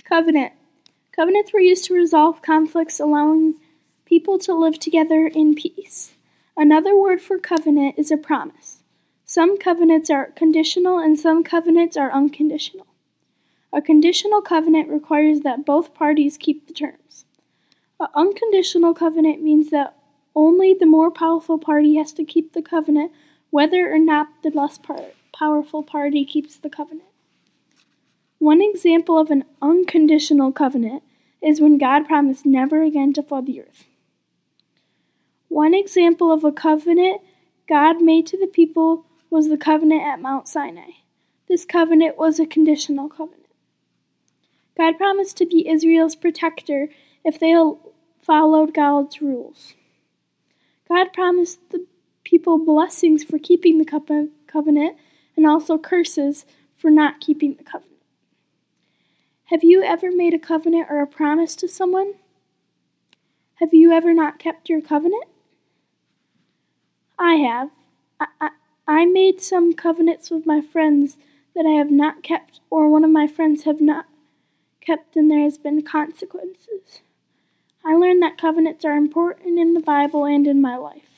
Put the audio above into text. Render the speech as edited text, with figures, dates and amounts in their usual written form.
Covenant. Covenants were used to resolve conflicts, allowing people to live together in peace. Another word for covenant is a promise. Some covenants are conditional and some covenants are unconditional. A conditional covenant requires that both parties keep the terms. An unconditional covenant means that only the more powerful party has to keep the covenant, whether or not the less powerful party keeps the covenant. One example of an unconditional covenant is when God promised never again to flood the earth. One example of a covenant God made to the people was the covenant at Mount Sinai. This covenant was a conditional covenant. God promised to be Israel's protector if they followed God's rules. God promised the people blessings for keeping the covenant and also curses for not keeping the covenant. Have you ever made a covenant or a promise to someone? Have you ever not kept your covenant? I have. I made some covenants with my friends that I have not kept, or one of my friends have not kept, and there has been consequences. I learned that covenants are important in the Bible and in my life.